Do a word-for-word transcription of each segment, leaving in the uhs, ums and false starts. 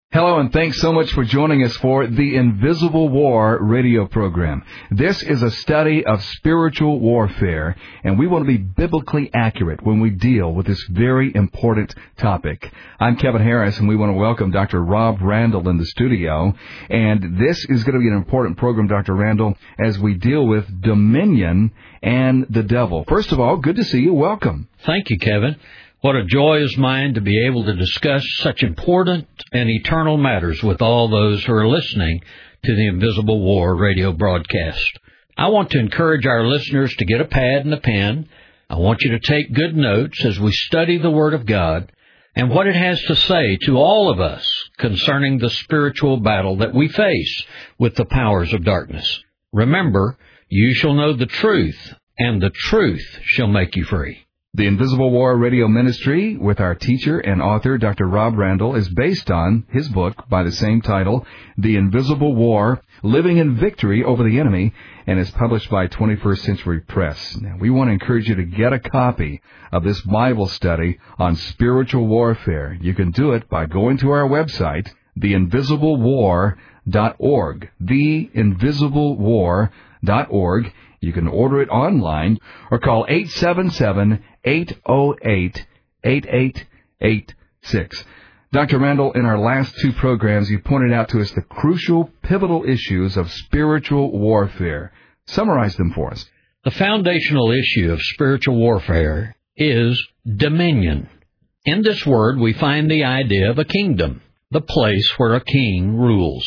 Hello, and thanks so much for joining us for the Invisible War radio program. This is a study of spiritual warfare, and we want to be biblically accurate when we deal with this very important topic. I'm Kevin Harris, and we want to welcome Doctor Rob Randall in the studio. And this is going to be an important program, Doctor Randall, as we deal with dominion and the devil. First of all, good to see you. Welcome. Thank you, Kevin. What a joy is mine to be able to discuss such important and eternal matters with all those who are listening to the Invisible War radio broadcast. I want to encourage our listeners to get a pad and a pen. I want you to take good notes as we study the Word of God and what it has to say to all of us concerning the spiritual battle that we face with the powers of darkness. Remember, you shall know the truth, and the truth shall make you free. The Invisible War Radio Ministry with our teacher and author, Doctor Rob Randall, is based on his book by the same title, The Invisible War, Living in Victory Over the Enemy, and is published by twenty-first Century Press. Now, we want to encourage you to get a copy of this Bible study on spiritual warfare. You can do it by going to our website, the invisible war dot org, the invisible war dot org. You can order it online or call eight seven seven, eight oh eight, eight eight eight six. Doctor Randall, in our last two programs, you pointed out to us the crucial, pivotal issues of spiritual warfare. Summarize them for us. The foundational issue of spiritual warfare is dominion. In this word, we find the idea of a kingdom, the place where a king rules.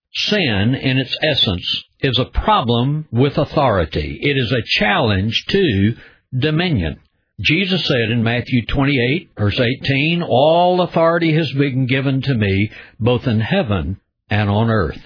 Sin, in its essence, is a problem with authority. It is a challenge to dominion. Jesus said in Matthew twenty-eight, verse eighteen, all authority has been given to me, both in heaven and on earth.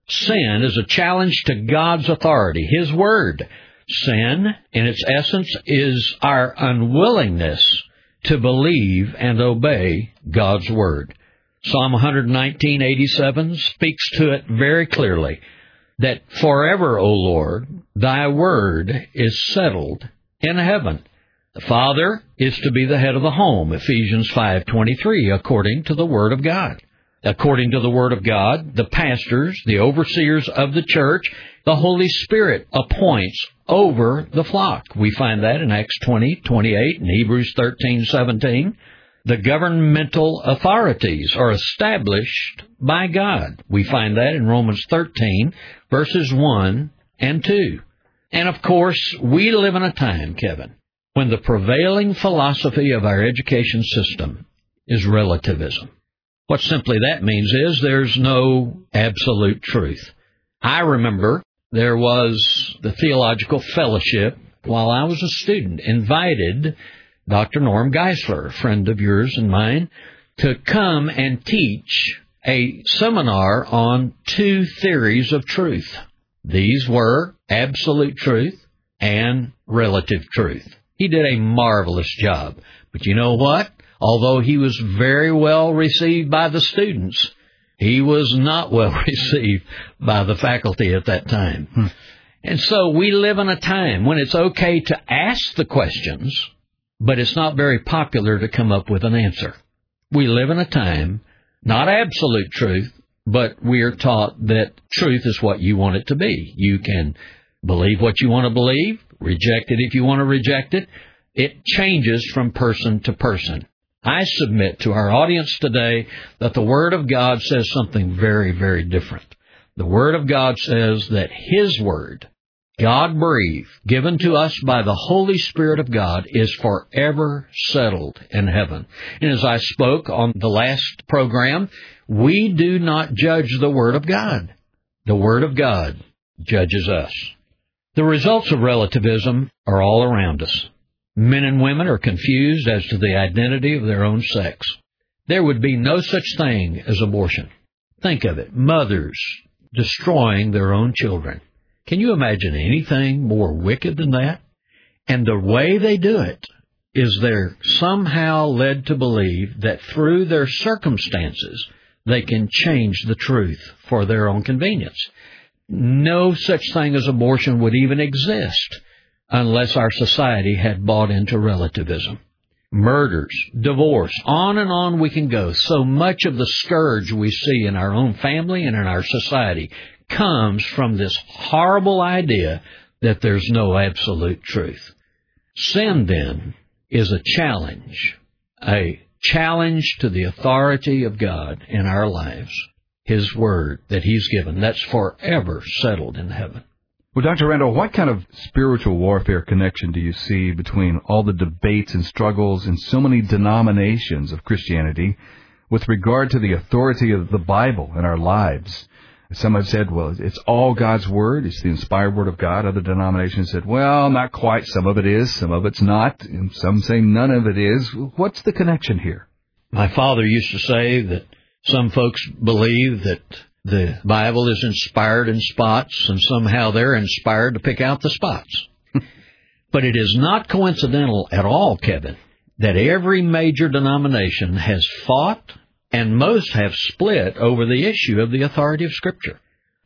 Sin is a challenge to God's authority, His Word. Sin, in its essence, is our unwillingness to believe and obey God's Word. Psalm one nineteen, eighty-seven speaks to it very clearly, that forever, O Lord, thy word is settled in heaven. The father is to be the head of the home, Ephesians five twenty-three, according to the word of God. According to the word of God, the pastors, the overseers of the church, the Holy Spirit appoints over the flock. We find that in Acts twenty twenty-eight and Hebrews thirteen seventeen. The governmental authorities are established by God. We find that in Romans thirteen, verses one and two. And, of course, we live in a time, Kevin, when the prevailing philosophy of our education system is relativism. What simply that means is there's no absolute truth. I remember there was the Theological Fellowship, while I was a student, invited Doctor Norm Geisler, a friend of yours and mine, to come and teach a seminar on two theories of truth. These were absolute truth and relative truth. He did a marvelous job. But you know what? Although he was very well received by the students, he was not well received by the faculty at that time. Hmm. And so we live in a time when it's okay to ask the questions, but it's not very popular to come up with an answer. We live in a time, not absolute truth, but we are taught that truth is what you want it to be. You can believe what you want to believe, reject it if you want to reject it. It changes from person to person. I submit to our audience today that the Word of God says something very, very different. The Word of God says that His Word, God-breathed, given to us by the Holy Spirit of God, is forever settled in heaven. And as I spoke on the last program, we do not judge the Word of God. The Word of God judges us. The results of relativism are all around us. Men and women are confused as to the identity of their own sex. There would be no such thing as abortion. Think of it, mothers destroying their own children. Can you imagine anything more wicked than that? And the way they do it is they're somehow led to believe that through their circumstances, they can change the truth for their own convenience. No such thing as abortion would even exist unless our society had bought into relativism. murders, divorce, on and on we can go. So much of the scourge we see in our own family and in our society comes from this horrible idea that there's no absolute truth. Sin, then, is a challenge, a challenge to the authority of God in our lives, His Word that He's given, that's forever settled in heaven. Well, Doctor Randall, what kind of spiritual warfare connection do you see between all the debates and struggles in so many denominations of Christianity with regard to the authority of the Bible in our lives? Some have said, well, it's all God's Word. It's the inspired Word of God. Other denominations said, well, not quite. Some of it is. Some of it's not. And some say none of it is. What's the connection here? My father used to say that some folks believe that the Bible is inspired in spots, and somehow they're inspired to pick out the spots. But it is not coincidental at all, Kevin, that every major denomination has fought, and most have split over the issue of the authority of Scripture.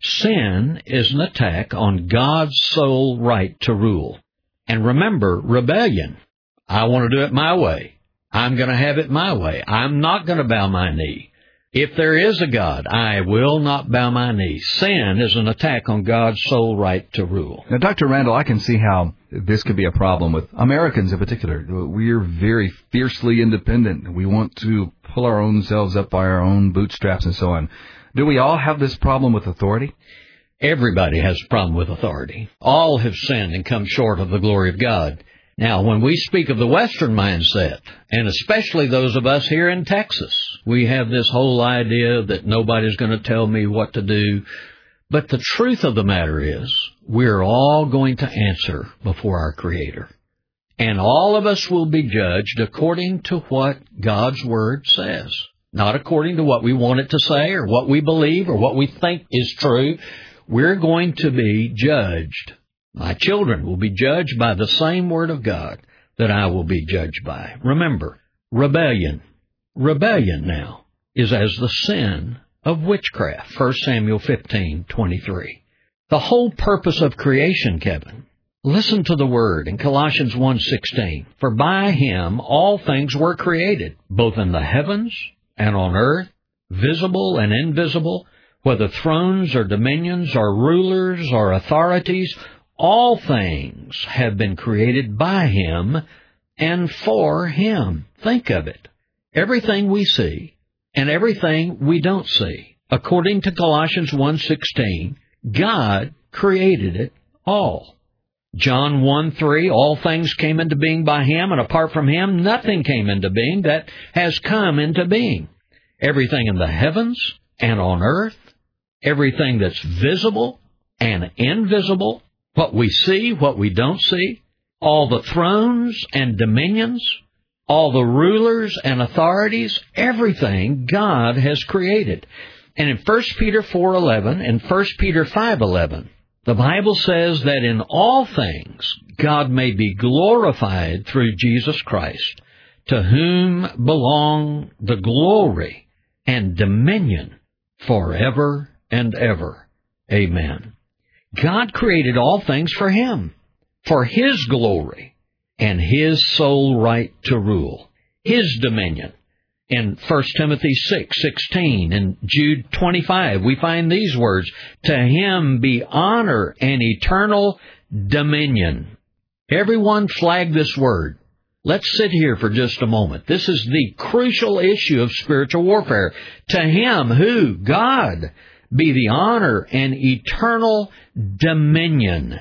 Sin is an attack on God's sole right to rule. And remember, rebellion. I want to do it my way. I'm going to have it my way. I'm not going to bow my knee. If there is a God, I will not bow my knee. Sin is an attack on God's sole right to rule. Now, Doctor Randall, I can see how this could be a problem with Americans in particular. We're very fiercely independent. We want to pull our own selves up by our own bootstraps and so on. Do we all have this problem with authority? Everybody has a problem with authority. All have sinned and come short of the glory of God. Now, when we speak of the Western mindset, and especially those of us here in Texas, we have this whole idea that nobody's going to tell me what to do. But the truth of the matter is, we're all going to answer before our Creator. And all of us will be judged according to what God's Word says, not according to what we want it to say or what we believe or what we think is true. We're going to be judged. My children will be judged by the same Word of God that I will be judged by. Remember, rebellion. Rebellion now is as the sin of witchcraft. First Samuel fifteen twenty-three. The whole purpose of creation, Kevin. Listen to the Word in Colossians one sixteen. For by Him all things were created, both in the heavens and on earth, visible and invisible, whether thrones or dominions or rulers or authorities. All things have been created by Him and for Him. Think of it. Everything we see and everything we don't see. According to Colossians one sixteen, God created it all. John one three, all things came into being by Him, and apart from Him, nothing came into being that has come into being. Everything in the heavens and on earth, everything that's visible and invisible, what we see, what we don't see, all the thrones and dominions, all the rulers and authorities, everything God has created. And in First Peter four eleven and First Peter five eleven, the Bible says that in all things God may be glorified through Jesus Christ, to whom belong the glory and dominion forever and ever. Amen. God created all things for Him, for His glory, and His sole right to rule, His dominion. In First Timothy six sixteen and Jude twenty-five, we find these words, to Him be honor and eternal dominion. Everyone flag this word. Let's sit here for just a moment. This is the crucial issue of spiritual warfare. To Him, who? God, be the honor and eternal dominion.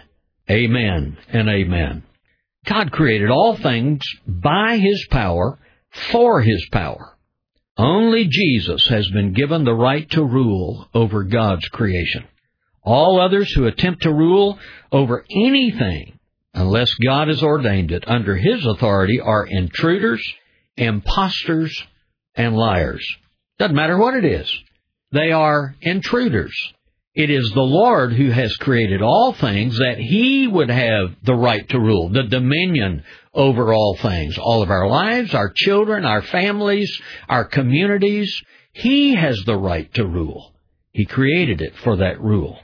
Amen and amen. God created all things by His power, for His power. Only Jesus has been given the right to rule over God's creation. All others who attempt to rule over anything, unless God has ordained it under His authority, are intruders, impostors, and liars. Doesn't matter what it is. They are intruders. It is the Lord who has created all things that He would have the right to rule, the dominion over all things, all of our lives, our children, our families, our communities. He has the right to rule. He created it for that rule.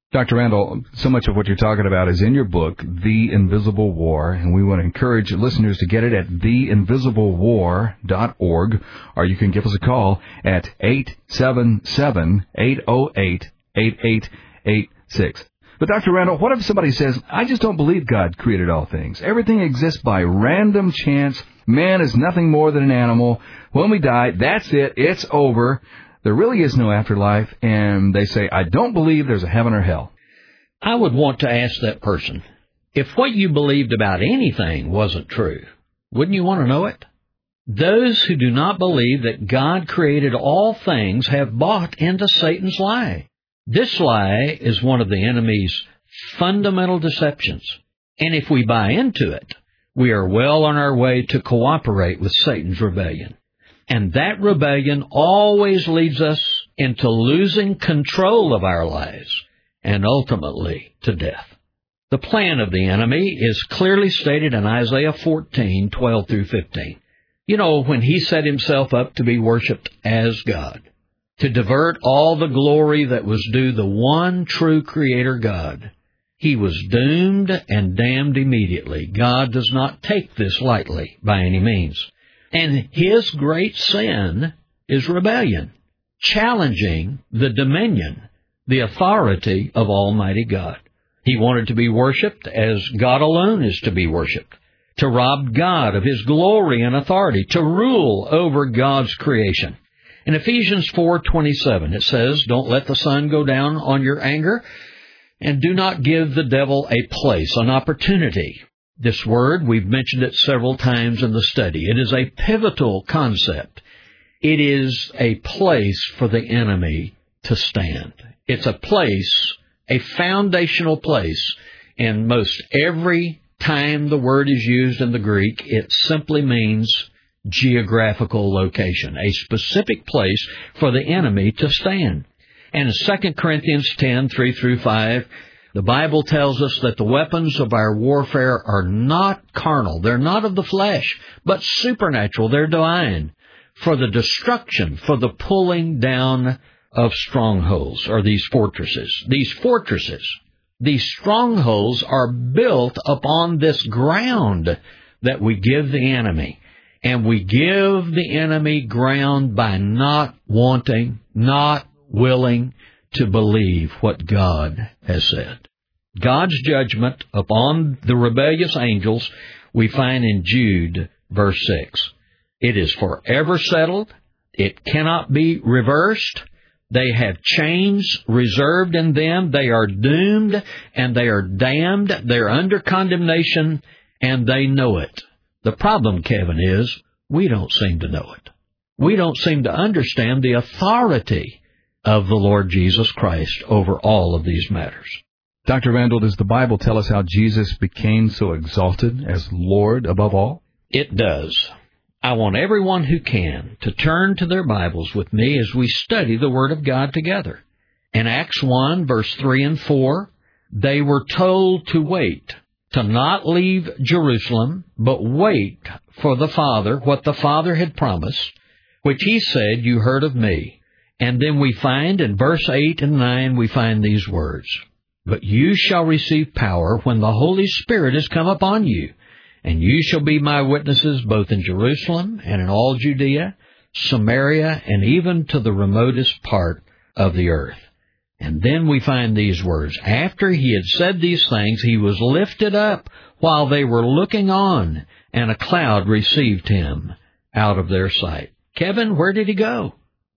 Doctor Randall, so much of what you're talking about is in your book, The Invisible War, and we want to encourage listeners to get it at the invisible war dot org, or you can give us a call at eight seven seven, eight oh eight, eight eight eight six. But Doctor Randall, what if somebody says, I just don't believe God created all things. Everything exists by random chance. Man is nothing more than an animal. When we die, that's it. It's over. There really is no afterlife, and they say, I don't believe there's a heaven or hell. I would want to ask that person, if what you believed about anything wasn't true, wouldn't you want to know it? Those who do not believe that God created all things have bought into Satan's lie. This lie is one of the enemy's fundamental deceptions, and if we buy into it, we are well on our way to cooperate with Satan's rebellion. And that rebellion always leads us into losing control of our lives and ultimately to death. The plan of the enemy is clearly stated in Isaiah fourteen, twelve through fifteen. You know, when he set himself up to be worshipped as God, to divert all the glory that was due the one true Creator God, he was doomed and damned immediately. God does not take this lightly by any means. And his great sin is rebellion, challenging the dominion, the authority of Almighty God. He wanted to be worshipped as God alone is to be worshipped, to rob God of his glory and authority, to rule over God's creation. In Ephesians four twenty-seven, it says, don't let the sun go down on your anger, and do not give the devil a place, an opportunity. This word, we've mentioned it several times in the study. It is a pivotal concept. It is a place for the enemy to stand. It's a place, a foundational place. In most every time the word is used in the Greek, it simply means geographical location, a specific place for the enemy to stand. And in Second Corinthians ten, three through five, the Bible tells us that the weapons of our warfare are not carnal. They're not of the flesh, but supernatural. They're divine, for the destruction, for the pulling down of strongholds, or these fortresses. These fortresses, these strongholds are built upon this ground that we give the enemy. And we give the enemy ground by not wanting, not willing to believe what God has said. God's judgment upon the rebellious angels we find in Jude, verse six. It is forever settled. It cannot be reversed. They have chains reserved in them. They are doomed and they are damned. They're under condemnation and they know it. The problem, Kevin, is we don't seem to know it. We don't seem to understand the authority of the Lord Jesus Christ over all of these matters. Doctor Randall, does the Bible tell us how Jesus became so exalted as Lord above all? It does. I want everyone who can to turn to their Bibles with me as we study the Word of God together. In Acts one, verse three and four, they were told to wait, to not leave Jerusalem, but wait for the Father, what the Father had promised, which he said, you heard of me. And then we find in verse eight and nine, we find these words, but you shall receive power when the Holy Spirit has come upon you, and you shall be my witnesses both in Jerusalem and in all Judea, Samaria, and even to the remotest part of the earth. And then we find these words, after he had said these things, he was lifted up while they were looking on, and a cloud received him out of their sight. Kevin, where did he go?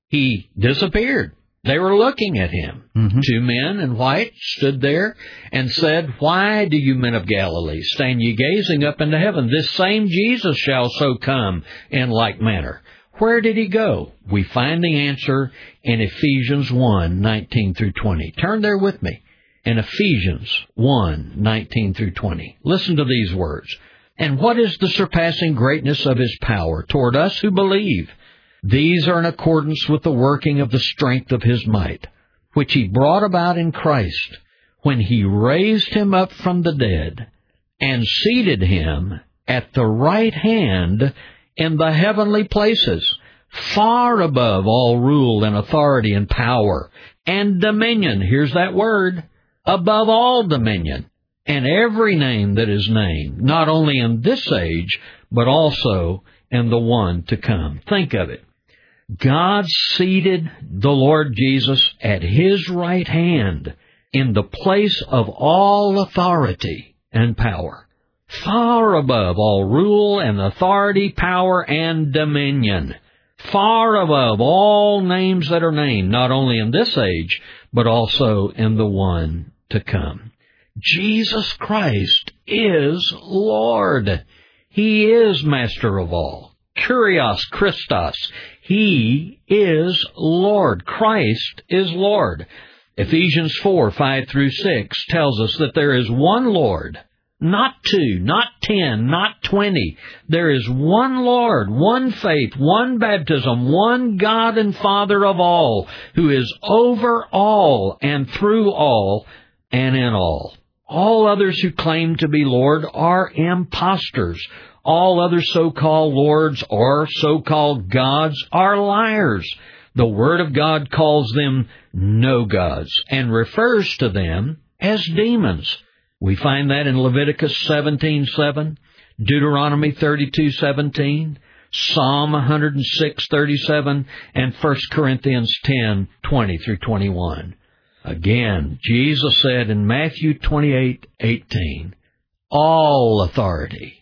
He disappeared. They were looking at him. Mm-hmm. Two men in white stood there and said, why do you men of Galilee stand ye gazing up into heaven? This same Jesus shall so come in like manner. Where did he go? We find the answer in Ephesians one, nineteen through twenty. Turn there with me. In Ephesians one, nineteen through twenty. Listen to these words. And what is the surpassing greatness of his power toward us who believe? These are in accordance with the working of the strength of his might, which he brought about in Christ, when he raised him up from the dead, and seated him at the right hand in the heavenly places, far above all rule and authority and power and dominion, here's that word, above all dominion, and every name that is named, not only in this age, but also in the one to come. Think of it. God seated the Lord Jesus at His right hand in the place of all authority and power, far above all rule and authority, power, and dominion, far above all names that are named, not only in this age, but also in the one to come. Jesus Christ is Lord. He is Master of all. Kyrios Christos. He is Lord. Christ is Lord. Ephesians four, five through six tells us that there is one Lord, not two, not ten, not twenty. There is one Lord, one faith, one baptism, one God and Father of all, who is over all and through all and in all. All others who claim to be Lord are impostors. All other so-called lords or so-called gods are liars. The Word of God calls them no gods and refers to them as demons. We find that in Leviticus seventeen seven, Deuteronomy thirty-two seventeen, Psalm one hundred six thirty-seven, and First Corinthians ten twenty through twenty-one. Again, Jesus said in Matthew twenty-eight eighteen, all authority,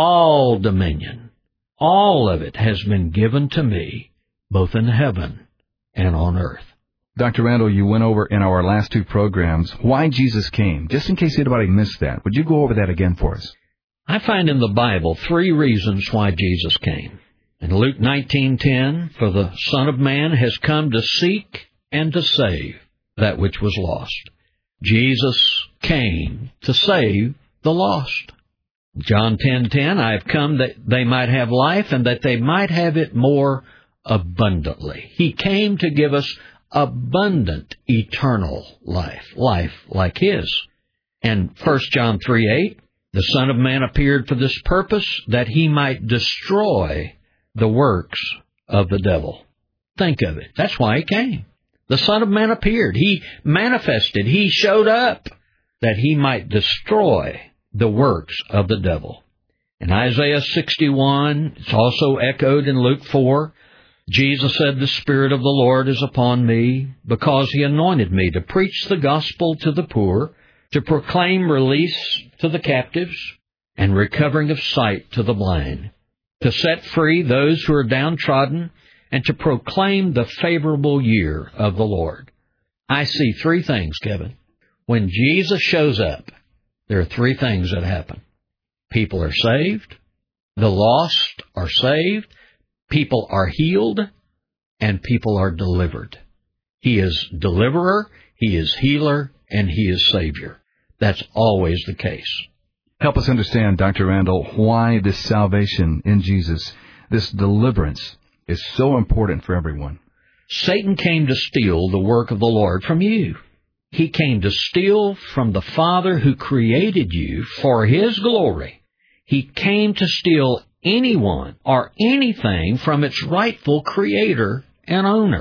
all dominion, all of it has been given to me, both in heaven and on earth. Doctor Randall, you went over in our last two programs why Jesus came. Just in case anybody missed that, would you go over that again for us? I find in the Bible three reasons why Jesus came. In Luke nineteen ten, for the Son of Man has come to seek and to save that which was lost. Jesus came to save the lost. John ten ten, I have come that they might have life and that they might have it more abundantly. He came to give us abundant eternal life, life like His. And First John three eight, the Son of Man appeared for this purpose, that He might destroy the works of the devil. Think of it. That's why He came. The Son of Man appeared. He manifested. He showed up that He might destroy the works of the devil. In Isaiah sixty-one, it's also echoed in Luke four, Jesus said, the Spirit of the Lord is upon me, because He anointed me to preach the gospel to the poor, to proclaim release to the captives, and recovering of sight to the blind, to set free those who are downtrodden, and to proclaim the favorable year of the Lord. I see three things, Kevin. When Jesus shows up, there are three things that happen. People are saved, the lost are saved, people are healed, and people are delivered. He is deliverer, He is healer, and He is Savior. That's always the case. Help us understand, Doctor Randall, why this salvation in Jesus, this deliverance, is so important for everyone. Satan came to steal the work of the Lord from you. He came to steal from the Father who created you for His glory. He came to steal anyone or anything from its rightful creator and owner.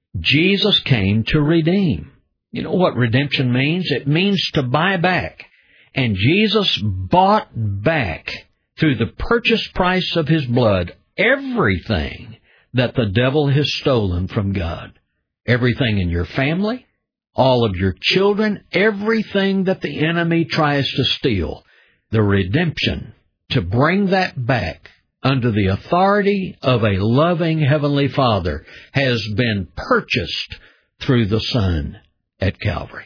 Jesus came to redeem. You know what redemption means? It means to buy back. And Jesus bought back through the purchase price of His blood everything that the devil has stolen from God. Everything in your family, all of your children, everything that the enemy tries to steal. The redemption, to bring that back under the authority of a loving Heavenly Father, has been purchased through the Son at Calvary.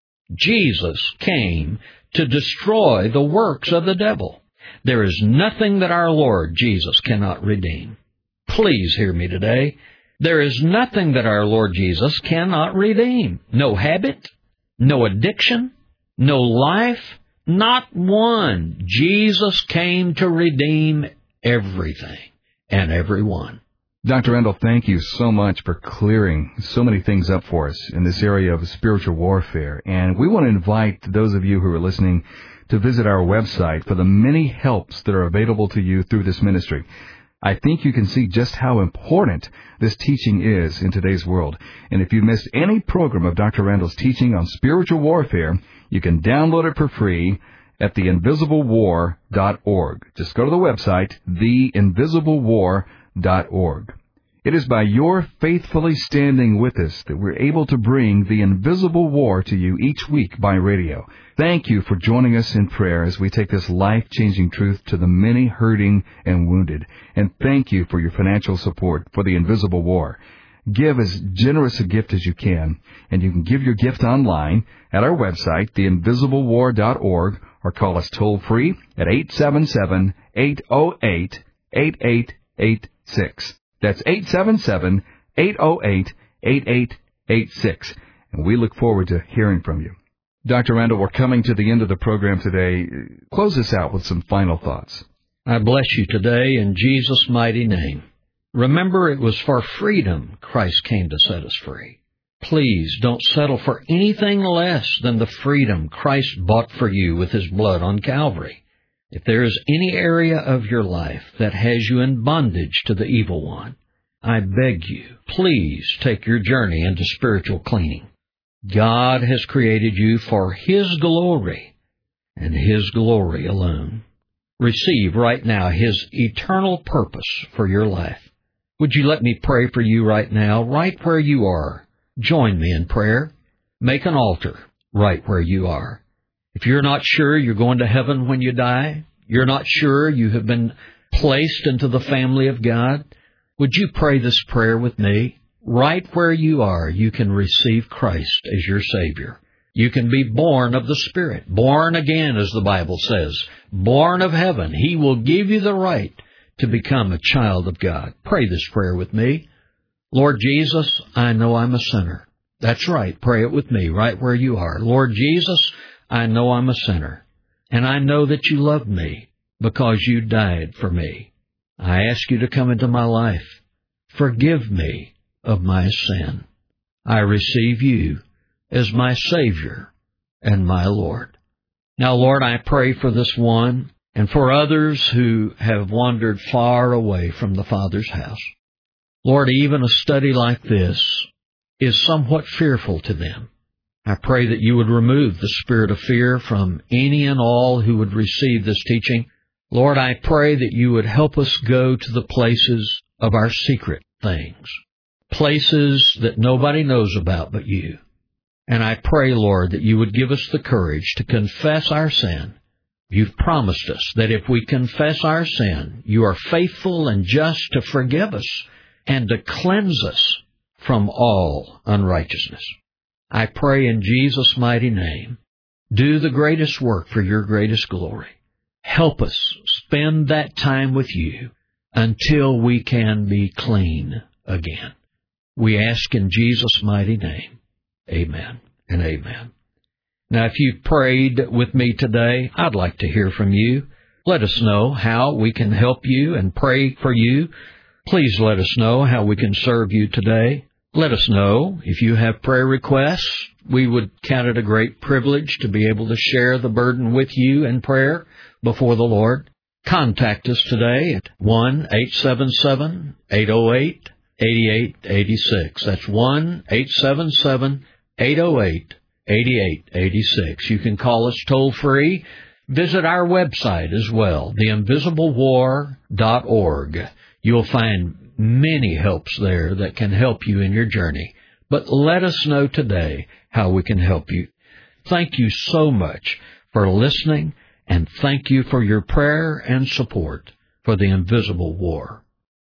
Jesus came to destroy the works of the devil. There is nothing that our Lord Jesus cannot redeem. Please hear me today. There is nothing that our Lord Jesus cannot redeem. No habit, no addiction, no life, not one. Jesus came to redeem everything and everyone. Doctor Randall, thank you so much for clearing so many things up for us in this area of spiritual warfare. And we want to invite those of you who are listening to visit our website for the many helps that are available to you through this ministry. I think you can see just how important this teaching is in today's world. And if you missed any program of Doctor Randall's teaching on spiritual warfare, you can download it for free at the invisible war dot org. Just go to the website, the invisible war dot org. It is by your faithfully standing with us that we're able to bring the Invisible War to you each week by radio. Thank you for joining us in prayer as we take this life-changing truth to the many hurting and wounded. And thank you for your financial support for the Invisible War. Give as generous a gift as you can, and you can give your gift online at our website, the invisible war dot org, or call us toll-free at eight seven seven, eight oh eight, eight eight eight six. That's eight seven seven, eight oh eight, eight eight eight six. And we look forward to hearing from you. Doctor Randall, we're coming to the end of the program today. Close us out with some final thoughts. I bless you today in Jesus' mighty name. Remember, it was for freedom Christ came to set us free. Please don't settle for anything less than the freedom Christ bought for you with His blood on Calvary. If there is any area of your life that has you in bondage to the evil one, I beg you, please take your journey into spiritual cleaning. God has created you for His glory and His glory alone. Receive right now His eternal purpose for your life. Would you let me pray for you right now, right where you are? Join me in prayer. Make an altar right where you are. If you're not sure you're going to heaven when you die, you're not sure you have been placed into the family of God, would you pray this prayer with me? Right where you are, you can receive Christ as your Savior. You can be born of the Spirit, born again, as the Bible says, born of heaven. He will give you the right to become a child of God. Pray this prayer with me. Lord Jesus, I know I'm a sinner. That's right. Pray it with me right where you are. Lord Jesus, I know I'm a sinner, and I know that you love me because you died for me. I ask you to come into my life. Forgive me of my sin. I receive you as my Savior and my Lord. Now, Lord, I pray for this one and for others who have wandered far away from the Father's house. Lord, even a study like this is somewhat fearful to them. I pray that you would remove the spirit of fear from any and all who would receive this teaching. Lord, I pray that you would help us go to the places of our secret things, places that nobody knows about but you. And I pray, Lord, that you would give us the courage to confess our sin. You've promised us that if we confess our sin, you are faithful and just to forgive us and to cleanse us from all unrighteousness. I pray in Jesus' mighty name, do the greatest work for your greatest glory. Help us spend that time with you until we can be clean again. We ask in Jesus' mighty name. Amen and amen. Now, if you've prayed with me today, I'd like to hear from you. Let us know how we can help you and pray for you. Please let us know how we can serve you today. Let us know if you have prayer requests. We would count it a great privilege to be able to share the burden with you in prayer before the Lord. Contact us today at one eight seven seven, eight oh eight, eight eight eight six. That's one eight seven seven, eight oh eight, eight eight eight six. You can call us toll-free. Visit our website as well, the invisible war dot org. You'll find many helps there that can help you in your journey. But let us know today how we can help you. Thank you so much for listening, and thank you for your prayer and support for the Invisible War.